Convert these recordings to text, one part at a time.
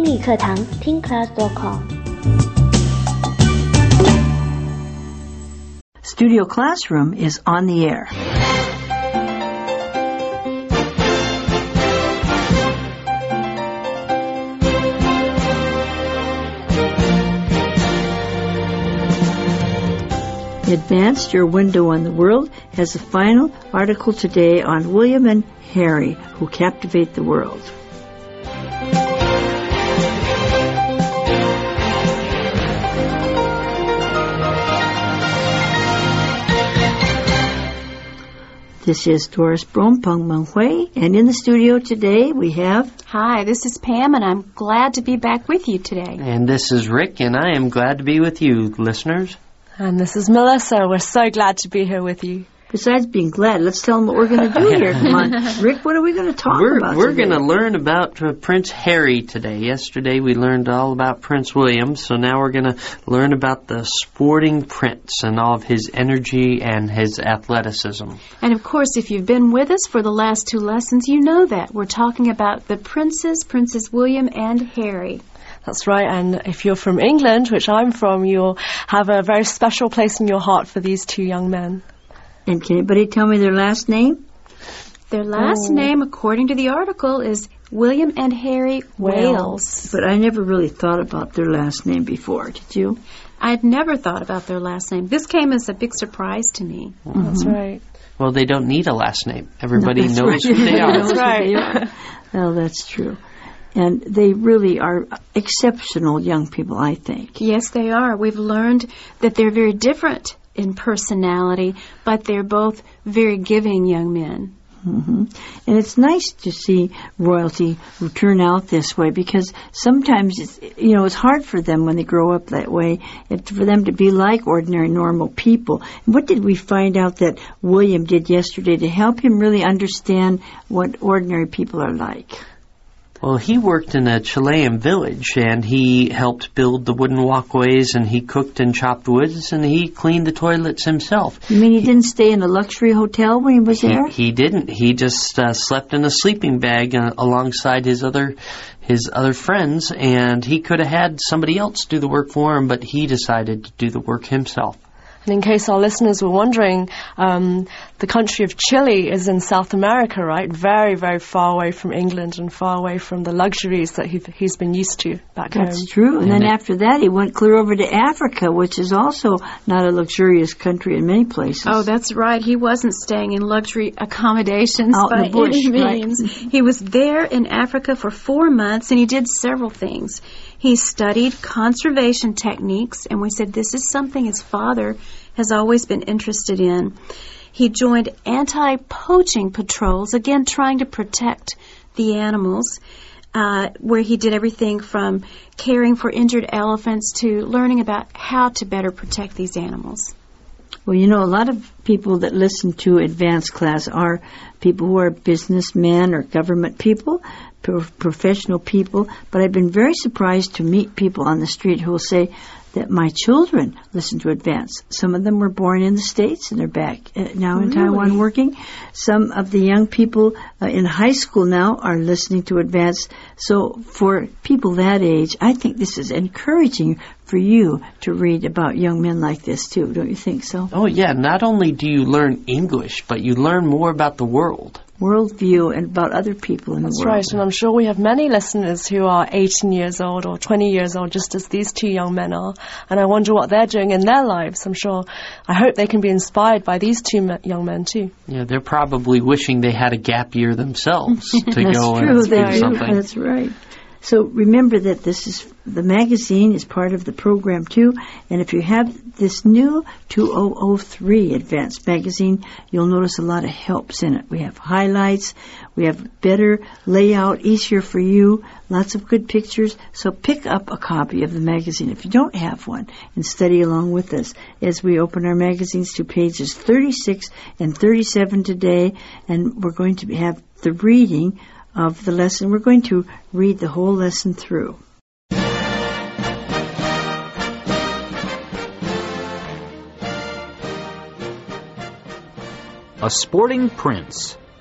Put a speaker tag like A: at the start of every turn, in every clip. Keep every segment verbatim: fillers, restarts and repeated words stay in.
A: 英语课堂听 class dot com。
B: Studio Classroom is on the air. Advanced, Your Window on the World, has a final article today on William and Harry, who captivate the world. This is Doris Brome, Peng Meng Hui, and in the studio today we have...
C: Hi, this is Pam, and I'm glad to be back with you today.
D: And this is Rick, and I am glad to be with you, listeners.
E: And this is Melissa. We're so glad to be here with you.
B: Besides being glad, let's tell them what we're going to do here. Come on. Rick, what are we going to talk
D: we're,
B: about
D: We're
B: today?
D: going to learn about uh, Prince Harry today. Yesterday we learned all about Prince William, so now we're going to learn about the sporting prince and all of his energy and his athleticism.
C: And of course, if you've been with us for the last two lessons, you know that. We're talking about the princes, Princes William and Harry.
E: That's right, and if you're from England, which I'm from, you'll have a very special place in your heart for these two young men.
B: And can anybody tell me their last name?
C: Their last
E: Oh.
C: name, according to the article, is William and Harry Wales.
B: But I never really thought about their last name before, did you?
C: I'd never thought about their last name. This came as a big surprise to me.
E: Mm-hmm. That's right.
D: Well, they don't need a last name. Everybody
B: No,
D: knows
B: right.
D: who they are.
E: That's right.
B: Well, that's true. And they really are exceptional young people, I think.
C: Yes, they are. We've learned that they're very different in personality, but they're both very giving young men.
B: Mm-hmm. And it's nice to see royalty turn out this way, because sometimes it's, you know, it's hard for them when they grow up that way, it, for them to be like ordinary, normal people. And what did we find out that William did yesterday to help him really understand what ordinary people are like?
D: Well, he worked in a Chilean village, and he helped build the wooden walkways, and he cooked and chopped woods, and he cleaned the toilets himself.
B: You mean he didn't stay in a luxury hotel when he was
D: He,
B: there?
D: he didn't. He just uh, slept in a sleeping bag uh, alongside his other his other friends, and he could have had somebody else do the work for him, but he decided to do the work himself.
E: And in case our listeners were wondering, um, the country of Chile is in South America, right? Very, very far away from England and far away from the luxuries that he, he's been used to back home.
B: That's true. And then after that, he went clear over to Africa, which is also not a luxurious country in many places.
C: Oh, that's right. He wasn't staying in luxury accommodations
B: Out in
C: by
B: the bush,
C: any
B: right.
C: means. He was there in Africa for four months, and he did several things. He studied conservation techniques, and we said this is something his father has always been interested in. He joined anti-poaching patrols, again trying to protect the animals, uh, where he did everything from caring for injured elephants to learning about how to better protect these animals.
B: Well, you know, a lot of people that listen to advanced class are people who are businessmen or government people, pro- professional people, but I've been very surprised to meet people on the street who will say that my children listen to advance. Some of them were born in the States and they're back uh, now in
C: Really?
B: Taiwan working. Some of the young people uh, in high school now are listening to advance. So for people that age, I think this is encouraging for you to read about young men like this too. Don't you think so?
D: Oh, yeah. Not only do you learn English, but you learn more about the world.
B: Worldview and about other people in
E: That's
B: the world.
E: right, and I'm sure we have many listeners who are eighteen years old or twenty years old, just as these two young men are, and I wonder what they're doing in their lives. I'm sure, I hope they can be inspired by these two me- young men too.
D: Yeah, they're probably wishing they had a gap year themselves to
B: That's
D: go
B: true.
D: and
B: They
D: do
B: do.
D: something.
B: That's right. So remember that this is the magazine is part of the program too, and if you have this new two thousand three Advanced Magazine, you'll notice a lot of helps in it. We have highlights, we have better layout, easier for you, lots of good pictures. So pick up a copy of the magazine if you don't have one and study along with us as we open our magazines to pages thirty-six and thirty-seven today, and we're going to have the reading of the lesson. We're going to read the whole lesson through.
F: A sporting prince.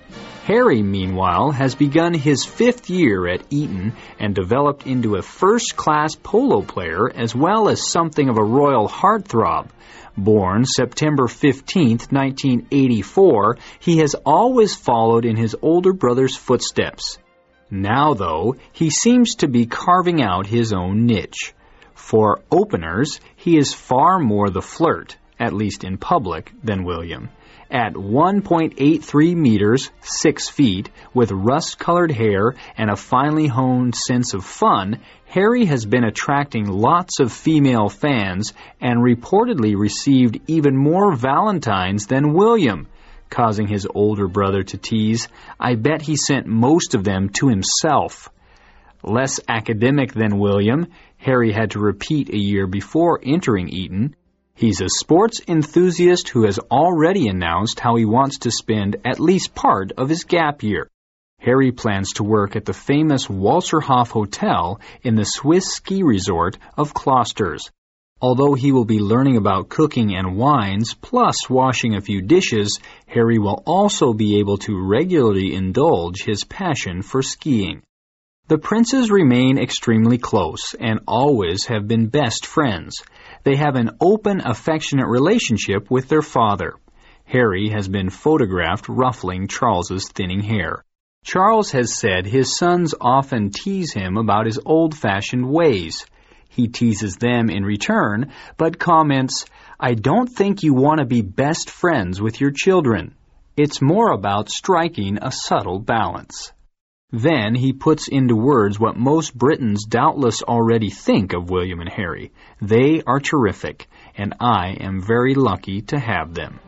F: Harry, meanwhile, has begun his fifth year at Eton and developed into a first-class polo player as well as something of a royal heartthrob. Born September fifteenth, nineteen eighty-four, he has always followed in his older brother's footsteps. Now, though, he seems to be carving out his own niche. For openers, he is far more the flirt, at least in public, than William. At one point eight three meters, six feet, with rust-colored hair and a finely honed sense of fun, Harry has been attracting lots of female fans and reportedly received even more Valentines than William, causing his older brother to tease, "I bet he sent most of them to himself." Less academic than William, Harry had to repeat a year before entering Eton. He's a sports enthusiast who has already announced how he wants to spend at least part of his gap year. Harry plans to work at the famous Walserhof Hotel in the Swiss ski resort of Klosters. Although he will be learning about cooking and wines, plus washing a few dishes, Harry will also be able to regularly indulge his passion for skiing. The princes remain extremely close and always have been best friends. They have an open, affectionate relationship with their father. Harry has been photographed ruffling Charles's thinning hair. Charles has said his sons often tease him about his old-fashioned ways. He teases them in return, but comments, "I don't think you want to be best friends with your children. It's more about striking a subtle balance." Then he puts into words what most Britons doubtless already think of William and Harry. They are terrific, and I am very lucky to have them.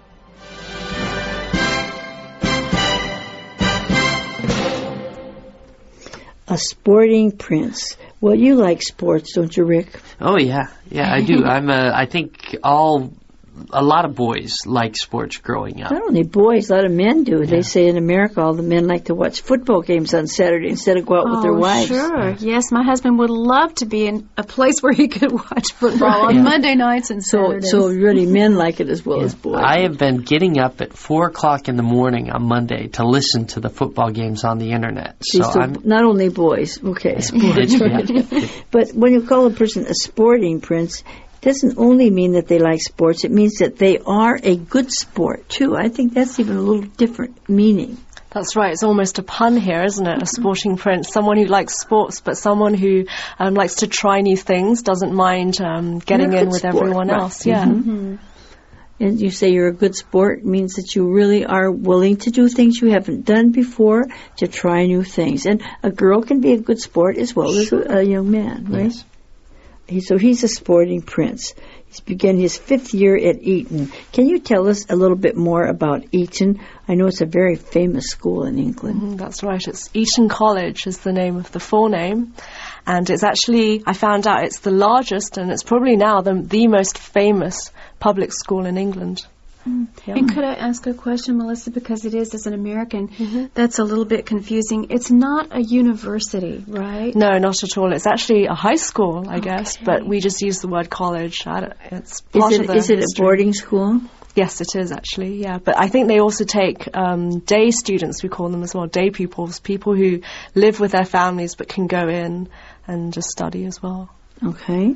B: A sporting prince. Well, you like sports, don't you, Rick?
D: Oh yeah, yeah, I do. I'm a, I think all a lot of boys like sports growing up.
B: Not only boys, a lot of men do. Yeah. They say in America all the men like to watch football games on Saturday instead of go out
C: oh,
B: with their wives.
C: Sure. Yes, my husband would love to be in a place where he could watch football on
B: yeah.
C: Monday nights and Saturdays.
B: So, so really men like it as well yeah. as boys.
D: I have been getting up at four o'clock in the morning on Monday to listen to the football games on the internet.
B: So, so I'm
C: not only boys. Okay, sports.
D: Yeah.
B: But when you call a person a sporting prince, doesn't only mean that they like sports, it means that they are a good sport, too. I think that's even a little different meaning.
E: That's right. It's almost a pun here, isn't it? A sporting prince, someone who likes sports, but someone who um, likes to try new things, doesn't mind um, getting in with
B: sport,
E: everyone
B: right.
E: else. Yeah.
B: Mm-hmm. And you say you're a good sport means that you really are willing to do things you haven't done before, to try new things. And a girl can be a good sport as well sure. as a, a young man, right?
D: Yes.
B: So he's a sporting prince. He's begun his fifth year at Eton. Can you tell us a little bit more about Eton? I know it's a very famous school in England.
E: Mm, that's right. It's Eton College is the name of the full name. And it's actually, I found out it's the largest and it's probably now the, the most famous public school in England.
C: Mm. Yeah. And could I ask a question, Melissa, because it is, as an American, mm-hmm. that's a little bit confusing. It's not a university, right?
E: No, not at all. It's actually a high school, I okay. guess, but we just use the word college. I don't, it's part
B: is it,
E: of the
B: Is it
E: history.
B: A boarding school?
E: Yes, it is actually, yeah. But I think they also take um, day students, we call them as well, day pupils, people who live with their families but can go in and just study as well.
B: Okay.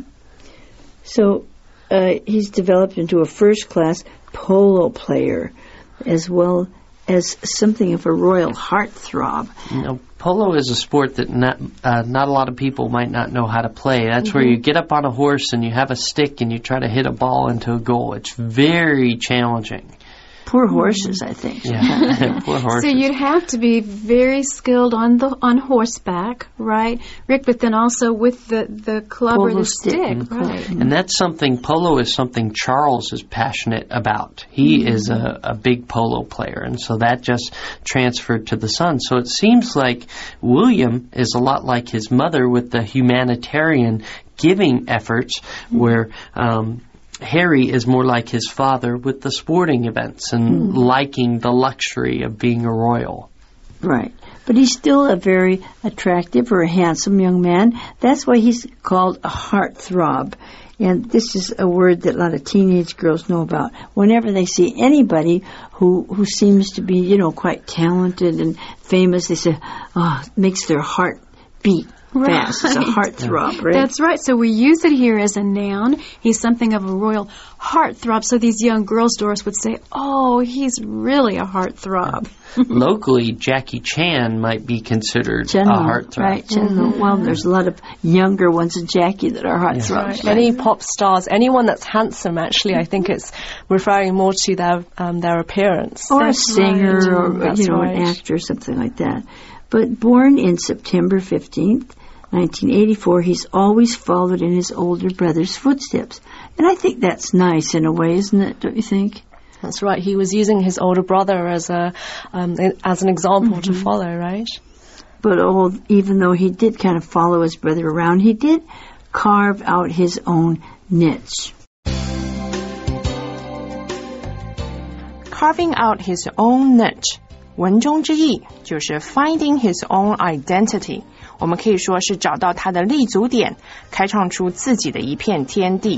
B: So uh, he's developed into a first-class polo player as well as something of a royal heartthrob.
D: You know, polo is a sport that not uh, not a lot of people might not know how to play. That's mm-hmm. where you get up on a horse and you have a stick and you try to hit a ball into a goal. It's very challenging.
B: Poor horses, I think.
D: Yeah, poor horses.
C: So you'd have to be very skilled on the on horseback, right, Rick? But then also with the, the club
B: polo
C: or the
B: stick,
C: stick,
B: mm-hmm.
C: right?
D: And that's something, polo is something Charles is passionate about. He mm-hmm. is a, a big polo player, and so that just transferred to the son. So it seems like William is a lot like his mother with the humanitarian giving efforts, mm-hmm. where um, Harry is more like his father with the sporting events and mm. liking the luxury of being a royal.
B: Right. But he's still a very attractive or a handsome young man. That's why he's called a heartthrob. And this is a word that a lot of teenage girls know about. Whenever they see anybody who who seems to be, you know, quite talented and famous, they say, oh, it makes their heart beat fast. It's a heartthrob, right?
C: That's right. So we use it here as a noun. He's something of a royal heartthrob. So these young girls, Doris, would say, oh, he's really a heartthrob.
D: Locally, Jackie Chan might be considered
B: General,
D: a heartthrob.
B: Right, General. Mm-hmm. Well, there's a lot of younger ones than Jackie that are heartthrobs.
E: Right.
B: Right.
E: Many pop stars, anyone that's handsome, actually, I think it's referring more to their um, their appearance.
B: Or
C: That's
B: a singer,
C: right.
B: or
E: That's
B: you know,
E: right.
B: an actor, something like that. But born in September fifteenth, nineteen eighty-four, he's always followed in his older brother's footsteps. And I think that's nice in a way, isn't it, don't you think?
E: That's right. He was using his older brother as a um, as an example
B: Mm-hmm.
E: to follow, right?
B: But oh, even though he did kind of follow his brother around, he did carve out his own niche.
G: Carving out his own niche. 文中之意就是 finding his own identity. 我们可以说是找到他的立足点，开创出自己的一片天地。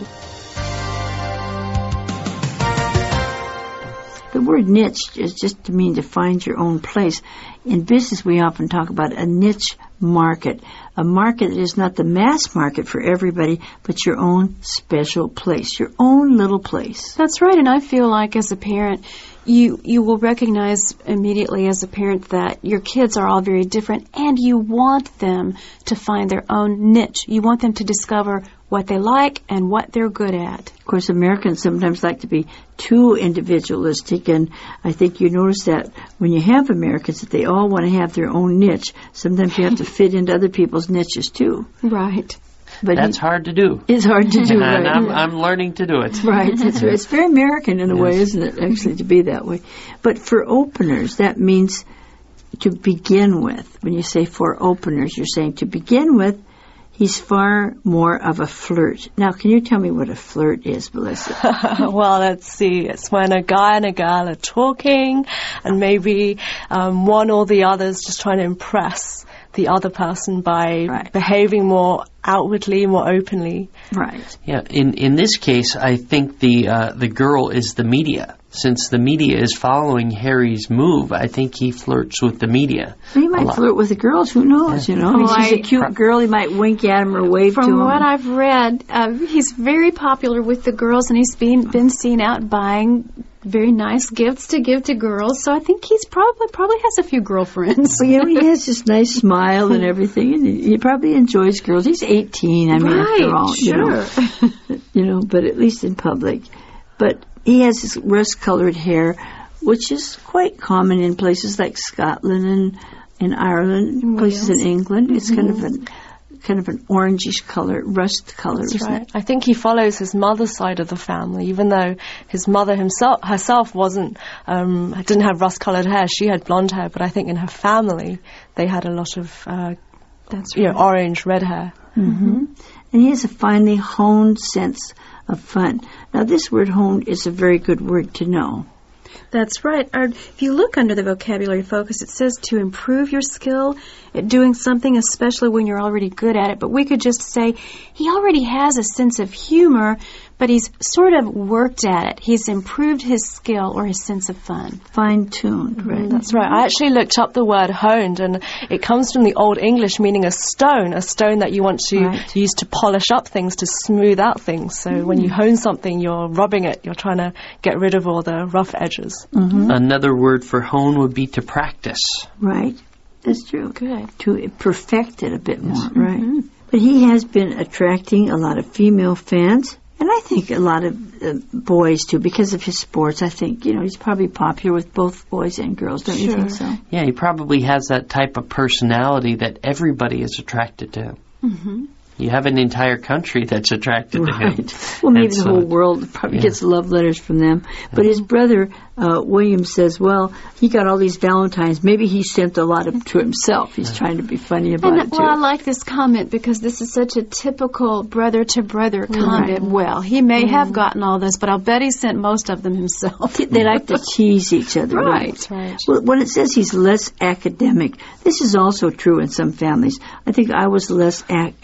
B: The word niche is just to mean to find your own place. In business, we often talk about a niche market, a market that is not the mass market for everybody, but your own special place, your own little place.
C: That's right, and I feel like as a parent, you you will recognize immediately as a parent that your kids are all very different, and you want them to find their own niche. You want them to discover what they like and what they're good at.
B: Of course, Americans sometimes like to be too individualistic, and I think you notice that when you have Americans, that they all want to have their own niche. Sometimes you have to fit into other people's niches, too.
C: Right.
B: But
D: That's
B: he,
D: hard to do.
B: It's hard to do,
D: And
B: right?
D: I'm, I'm learning to do it.
B: Right, that's right. It's very American in a way, isn't it, actually, to be that way. But for openers, that means to begin with. When you say for openers, you're saying to begin with, he's far more of a flirt. Now, can you tell me what a flirt is, Melissa?
E: Well, let's see. It's when a guy and a girl are talking, and maybe um, one or the other is just trying to impress the other person by
B: Right.
E: behaving more outwardly, more openly.
B: Right.
D: Yeah, in in this case, I think the uh, the girl is the media. Since the media is following Harry's move, I think he flirts with the media.
B: He
D: a
B: might
D: lot.
B: flirt with the girls. Who knows, you know?
C: Oh,
B: If she's a
C: I-
B: cute girl, he might wink at him or wave to
C: From
B: him.
C: what I've read, uh, he's very popular with the girls, and he's been been seen out buying very nice gifts to give to girls. So I think he's probably probably has a few girlfriends.
B: Well, you know, he has this nice smile and everything, and he, he probably enjoys girls. He's eighteen, I mean,
C: Right,
B: after all, you know.
C: sure.
B: you know, but at least in public. But he has this rust-colored hair, which is quite common in places like Scotland and in Ireland,
C: In
B: places
C: Wales.
B: in England. It's kind of an kind of an orangish color, rust color,
E: That's
B: isn't
E: right.
B: it?
E: I think he follows his mother's side of the family, even though his mother himself herself wasn't um, didn't have rust-colored hair. She had blonde hair, but I think in her family they had a lot of uh,
C: That's
E: you
C: right.
E: know, orange, red hair.
B: Mm-hmm. And he has a finely honed sense of fun. Now, this word honed is a very good word to know.
C: That's right. Our, if you look under the vocabulary focus, it says to improve your skill at doing something, especially when you're already good at it. But we could just say he already has a sense of humor, but he's sort of worked at it. He's improved his skill or his sense of fun.
B: Fine-tuned, right?
E: That's right. I actually looked up the word honed, and it comes from the Old English meaning a stone, a stone that you want to
B: Right.
E: use to polish up things, to smooth out things. So when you hone something, you're rubbing it, you're trying to get rid of all the rough edges.
B: Mm-hmm.
D: Another word for hone would be to practice.
B: Right. That's true.
C: Good.
B: To perfect it a bit more, right? But he has been attracting a lot of female fans, and I think a lot of uh, boys too, because of his sports. I think, you know, he's probably popular with both boys and girls, don't you think so?
D: Yeah, he probably has that type of personality that everybody is attracted to.
C: Mm-hmm.
D: You have an entire country that's attracted to him.
B: Right. Well, maybe
D: And
B: the
D: so-
B: whole world probably
D: yeah.
B: gets love letters from them. But his brother, uh, William, says, well, he got all these Valentines. Maybe he sent a lot of to himself. He's trying to be funny about
C: And,
B: it,
C: well, I
B: too.
C: like this comment because this is such a typical brother-to-brother comment. Well, he may have gotten all this, but I'll bet he sent most of them himself.
B: They like to tease each other.
C: Right.
E: Right.
B: Well, when it says he's less academic, this is also true in some families. I think I was less ac- academic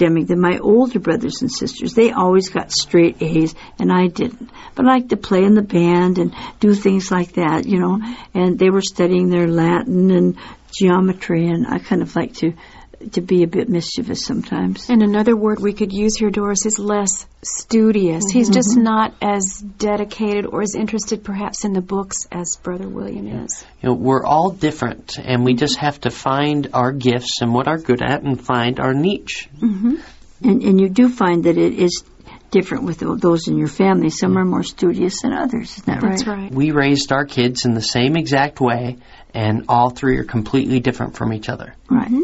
B: academic than my older brothers and sisters. They always got straight A's, and I didn't. But I liked to play in the band and do things like that, you know. And they were studying their Latin and geometry, and I kind of like to to be a bit mischievous sometimes.
C: And another word we could use here, Doris, is less studious. Mm-hmm. He's just not as dedicated or as interested perhaps in the books as Brother William is.
D: You know, we're all different, and we just have to find our gifts and what we're good at and find our niche.
C: Mm-hmm.
B: And, and you do find that it is different with those in your family. Some are more studious than others. Isn't that right?
C: That's right.
D: We raised our kids in the same exact way, and all three are completely different from each other.
B: Right. Mm-hmm.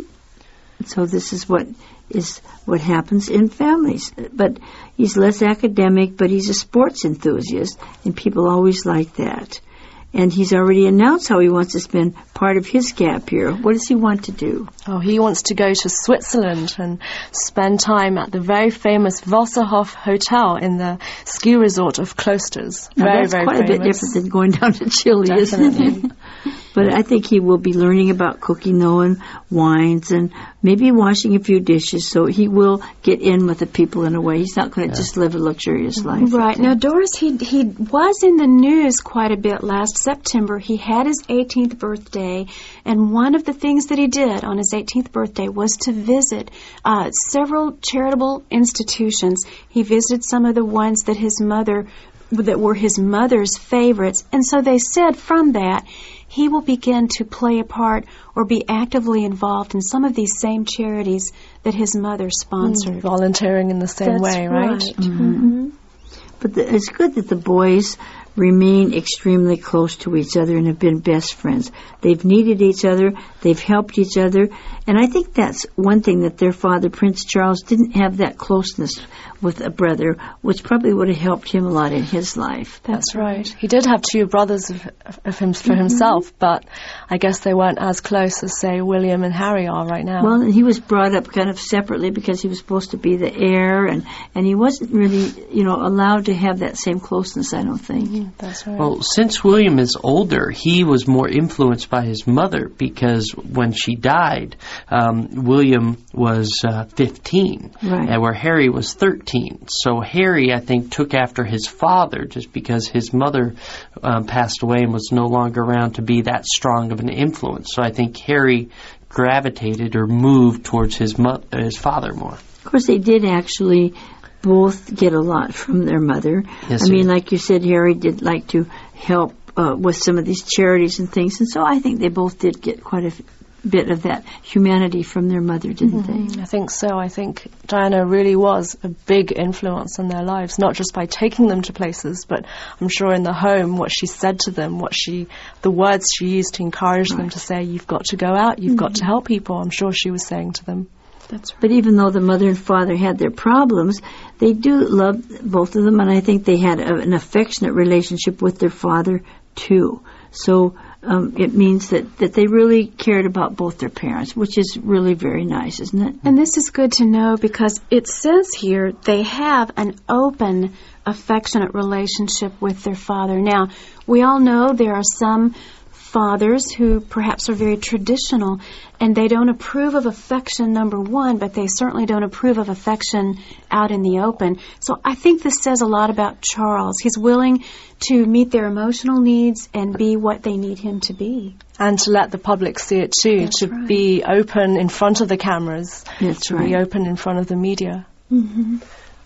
B: So this is what is what happens in families. But he's less academic, but he's a sports enthusiast, and people always like that. And he's already announced how he wants to spend part of his gap year. What does he want to do?
E: Oh, he wants to go to Switzerland and spend time at the very famous Wasserhof Hotel in the ski resort of Klosters.
B: Now
E: very,
B: that's
E: very
B: quite
E: famous.
B: a bit different than going down to Chile,
E: Definitely.
B: isn't it? But I think he will be learning about cooking, though, and wines, and maybe washing a few dishes. So he will get in with the people in a way. He's not going to yeah. just live a luxurious life.
C: Right. Now, Doris, he he was in the news quite a bit last September. He had his eighteenth birthday, and one of the things that he did on his eighteenth birthday was to visit uh, several charitable institutions. He visited some of the ones that his mother, that were his mother's favorites, and so they said from that, he will begin to play a part or be actively involved in some of these same charities that his mother sponsored.
E: Mm, volunteering in the same
C: That's
E: way, right?
C: right.
B: Mm-hmm.
C: Mm-hmm.
B: But the, it's good that the boys remain extremely close to each other and have been best friends. They've needed each other. They've helped each other. And I think that's one thing that their father, Prince Charles, didn't have that closeness with a brother, which probably would have helped him a lot in his life.
E: That's right. He did have two brothers of, of him for mm-hmm. himself, but I guess they weren't as close as, say, William and Harry are right now.
B: Well, and he was brought up kind of separately because he was supposed to be the heir, and, and he wasn't really, you know, allowed to have that same closeness, I don't think.
E: Mm-hmm. That's right.
D: Well, since William is older, he was more influenced by his mother because when she died, um, William was uh, fifteen,
B: right.
D: and where Harry was thirteen. So Harry, I think, took after his father just because his mother um, passed away and was no longer around to be that strong of an influence. So I think Harry gravitated or moved towards his mo- his father more.
B: Of course, they did actually both get a lot from their mother.
D: Yes,
B: I mean,
D: sir.
B: like you said, Harry did like to help uh, with some of these charities and things, and so I think they both did get quite a f- bit of that humanity from their mother, didn't
E: mm-hmm.
B: they?
E: I think so. I think Diana really was a big influence on their lives, not just by taking them to places, but I'm sure in the home, what she said to them, what she, the words she used to encourage right. them to say, you've got to go out, you've mm-hmm. got to help people, I'm sure she was saying to them.
C: That's right.
B: But even though the mother and father had their problems, they do love both of them, and I think they had a, an affectionate relationship with their father, too. So um, it means that, that they really cared about both their parents, which is really very nice, isn't it?
C: And this is good to know because it says here they have an open, affectionate relationship with their father. Now, we all know there are some fathers who perhaps are very traditional and they don't approve of affection, number one, but they certainly don't approve of affection out in the open. So I think this says a lot about Charles. He's willing to meet their emotional needs and be what they need him to be.
E: And to let the public see it too,
C: That's
E: to
C: right.
E: be open in front of the cameras,
B: That's
E: to
B: right.
E: be open in front of the media.
C: Mm-hmm.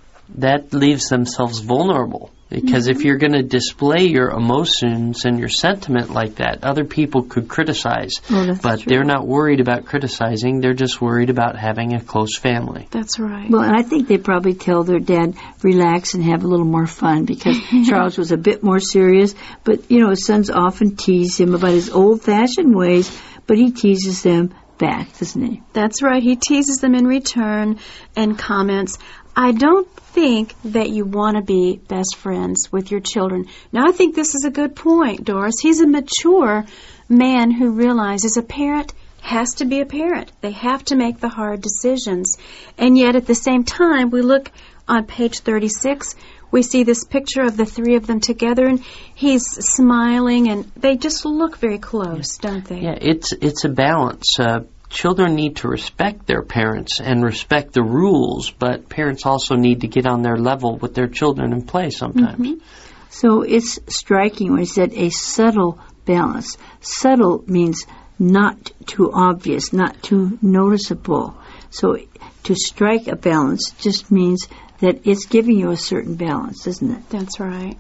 D: That leaves themselves vulnerable. Because mm-hmm. if you're going to display your emotions and your sentiment like that, other people could criticize.
B: Oh, that's
D: but
B: true.
D: They're not worried about criticizing. They're just worried about having a close family.
C: That's right.
B: Well, and I think they probably tell their dad, relax and have a little more fun, because Charles was a bit more serious. But, you know, his sons often tease him about his old-fashioned ways, but he teases them back, doesn't he?
C: That's right. He teases them in return and comments, I don't think that you want to be best friends with your children. Now, I think this is a good point, Doris. He's a mature man who realizes a parent has to be a parent. They have to make the hard decisions. And yet, at the same time, we look on page thirty-six, we see this picture of the three of them together, and he's smiling, and they just look very close, don't they?
D: Yeah, it's it's a balance. Uh, children need to respect their parents and respect the rules, but parents also need to get on their level with their children and play sometimes.
B: Mm-hmm. So it's striking when he said a subtle balance. Subtle means not too obvious, not too noticeable. So to strike a balance just means that it's giving you a certain balance, isn't it?
C: That's right.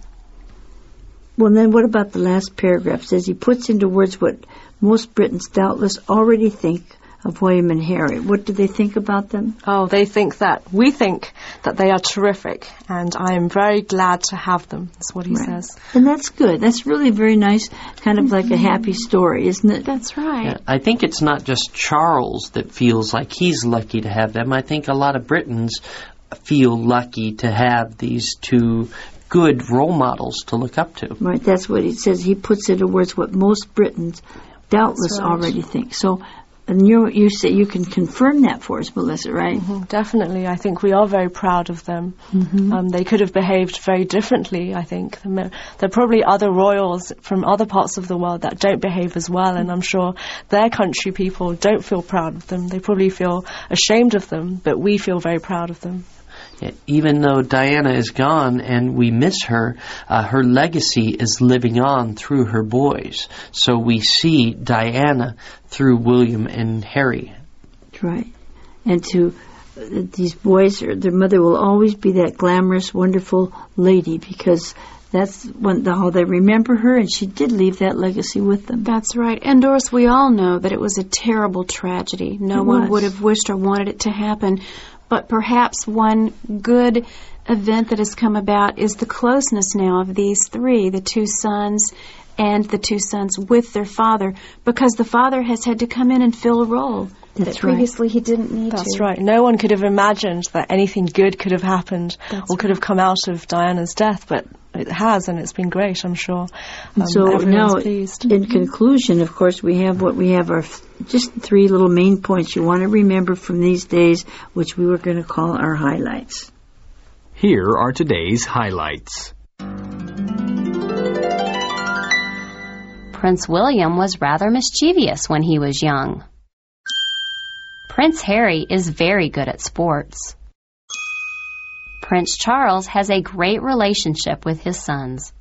B: Well, then what about the last paragraph? It says he puts into words what most Britons doubtless already think of William and Harry. What do they think about them?
E: Oh, they think that. We think that they are terrific, and I am very glad to have them. That's what he
B: right.
E: says.
B: And that's good. That's really very nice, kind of like a happy story, isn't it?
C: That's right.
D: Yeah, I think it's not just Charles that feels like he's lucky to have them. I think a lot of Britons feel lucky to have these two good role models to look up to.
B: Right, that's what he says. He puts into words what most Britons doubtless
E: right.
B: already think. So, and you you say you can confirm that for us, Melissa, right?
E: Mm-hmm, definitely. I think we are very proud of them.
B: Mm-hmm.
E: Um, they could have behaved very differently, I think. There are probably other royals from other parts of the world that don't behave as well, and I'm sure their country people don't feel proud of them. They probably feel ashamed of them, but we feel very proud of them.
D: Yeah, even though Diana is gone and we miss her, uh, her legacy is living on through her boys. So we see Diana through William and Harry.
B: That's right. And to uh, these boys, or their mother will always be that glamorous, wonderful lady, because that's when, how they remember her, and she did leave that legacy with them.
C: That's right. And Doris, we all know that it was a terrible tragedy. No
B: It
C: one
B: was.
C: would have wished or wanted it to happen. But perhaps one good event that has come about is the closeness now of these three, the two sons and the two sons with their father, because the father has had to come in and fill a role
B: That's
C: that previously
B: right.
C: he didn't need
E: That's
C: to.
E: right. No one could have imagined that anything good could have happened
C: That's
E: or could have come out of Diana's death, but it has, and it's been great, I'm sure. Um,
B: so
E: everyone's
B: now,
E: pleased.
B: in conclusion, of course, we have what we have are f- just three little main points you want to remember from these days, which we were going to call our highlights.
F: Here are today's highlights.
H: Prince William was rather mischievous when he was young. Prince Harry is very good at sports. Prince Charles has a great relationship with his sons.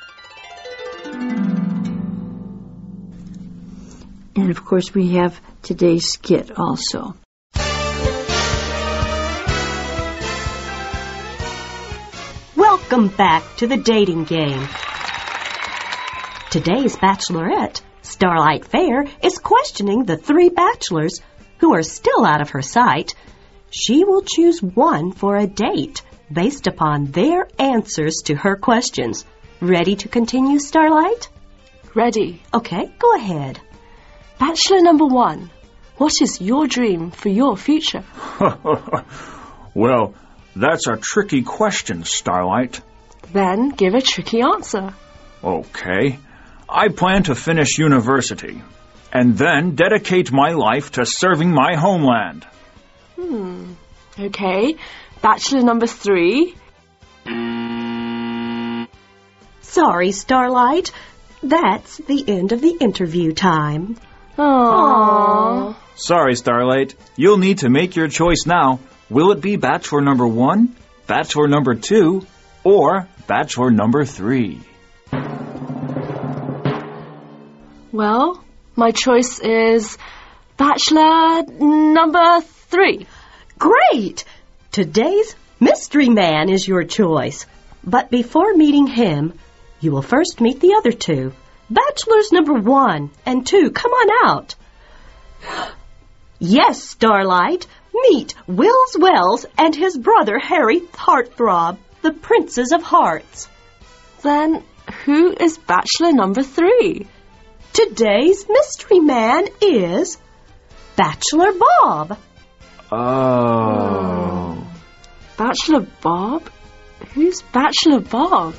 B: And, of course, we have today's skit also.
I: Welcome back to the dating game. Today's bachelorette, Starlight Fair, is questioning the three bachelors who are still out of her sight. She will choose one for a date based upon their answers to her questions. Ready to continue, Starlight?
E: Ready.
I: Okay, go ahead.
E: Bachelor number one, what is your dream for your future?
J: Well, that's a tricky question, Starlight.
E: Then give a tricky answer.
J: Okay. I plan to finish university and then dedicate my life to serving my homeland.
E: Hmm. Okay. Bachelor number three.
I: Sorry, Starlight. That's the end of the interview time.
E: Aww.
J: Sorry, Starlight. You'll need to make your choice now. Will it be bachelor number one, bachelor number two, or bachelor number three?
E: Well, my choice is bachelor number three.
I: Great! Today's mystery man is your choice. But before meeting him, you will first meet the other two. Bachelors number one and two, come on out. Yes, Starlight, meet Wills Wells and his brother Harry Heartthrob, the Princes of Hearts.
E: Then who is bachelor number three?
I: Today's mystery man is Bachelor Bob.
J: Oh.
E: Bachelor Bob? Who's Bachelor Bob?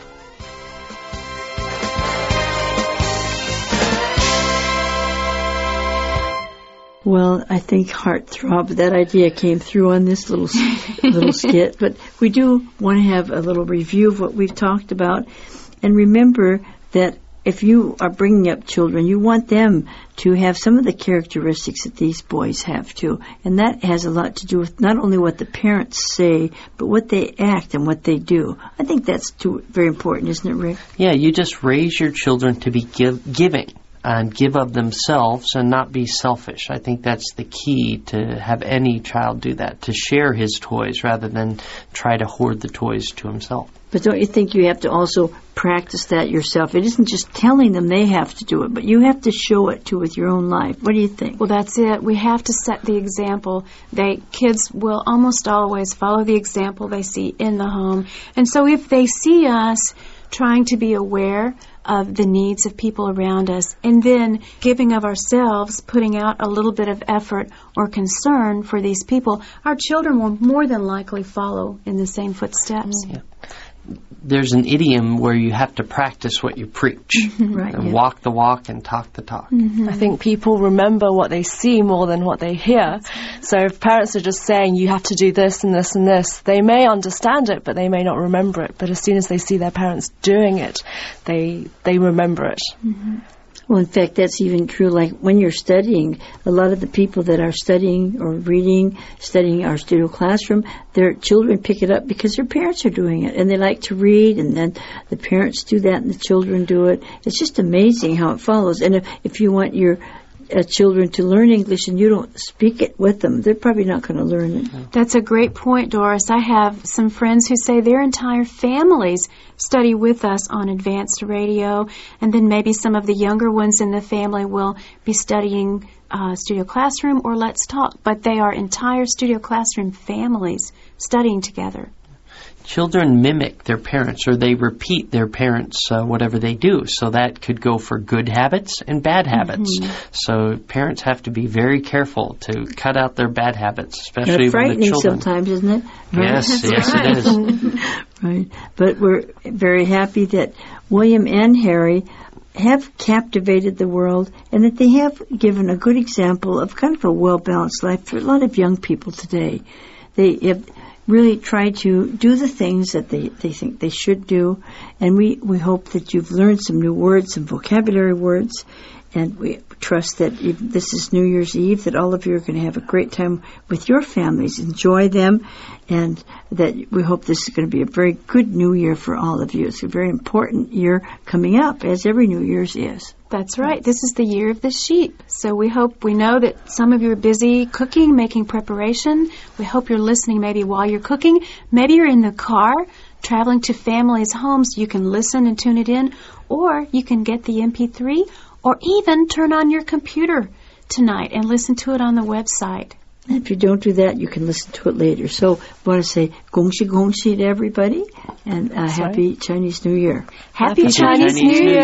B: Well, I think Heartthrob, that idea came through on this little little skit. But we do want to have a little review of what we've talked about. And remember that if you are bringing up children, you want them to have some of the characteristics that these boys have too. And that has a lot to do with not only what the parents say, but what they act and what they do. I think that's too, very important, isn't it, Rick?
D: Yeah, you just raise your children to be give, giving and give of themselves and not be selfish. I think that's the key to have any child do that, to share his toys rather than try to hoard the toys to himself.
B: But don't you think you have to also practice that yourself? It isn't just telling them they have to do it, but you have to show it too with your own life. What do you think?
C: Well, that's it. We have to set the example. They kids will almost always follow the example they see in the home. And so if they see us trying to be aware of the needs of people around us, and then giving of ourselves, putting out a little bit of effort or concern for these people, our children will more than likely follow in the same footsteps.
D: Yeah. There's an idiom where you have to practice what you preach.
B: Right,
D: and
B: yeah.
D: walk the walk and talk the talk.
E: Mm-hmm. I think people remember what they see more than what they hear. So if parents are just saying, you have to do this and this and this, they may understand it, but they may not remember it. But as soon as they see their parents doing it, they they remember it.
B: Mm-hmm. Well, in fact, that's even true. Like when you're studying, a lot of the people that are studying or reading, studying our studio classroom, their children pick it up because their parents are doing it. And they like to read, and then the parents do that and the children do it. It's just amazing how it follows. And if, if you want your uh, children to learn English and you don't speak it with them, they're probably not going to learn it.
C: That's a great point, Doris. I have some friends who say their entire families study with us on advanced radio, and then maybe some of the younger ones in the family will be studying uh, Studio Classroom or Let's Talk, but they are entire Studio Classroom families studying together.
D: Children mimic their parents, or they repeat their parents, uh, whatever they do. So that could go for good habits and bad habits. Mm-hmm. So parents have to be very careful to cut out their bad habits, especially when the children.
B: Sometimes, isn't it? Right?
D: Yes, yes,
C: right.
D: it is.
B: Right. But we're very happy that William and Harry have captivated the world, and that they have given a good example of kind of a well-balanced life for a lot of young people today. They have really try to do the things that they, they think they should do. And we, we hope that you've learned some new words, some vocabulary words. And we trust that if this is New Year's Eve, that all of you are going to have a great time with your families. Enjoy them. And that we hope this is going to be a very good New Year for all of you. It's a very important year coming up, as every New Year's is.
C: That's right. This is the year of the sheep. So we hope, we know that some of you are busy cooking, making preparation. We hope you're listening maybe while you're cooking. Maybe you're in the car, traveling to families' homes. You can listen and tune it in, or you can get the M P three, or even turn on your computer tonight and listen to it on the website.
B: If you don't do that, you can listen to it later. So I want to say gongxi gongxi to everybody, and uh, happy
E: right.
B: Chinese New Year.
C: Happy,
D: Happy
C: Chinese,
D: Chinese
C: New Year.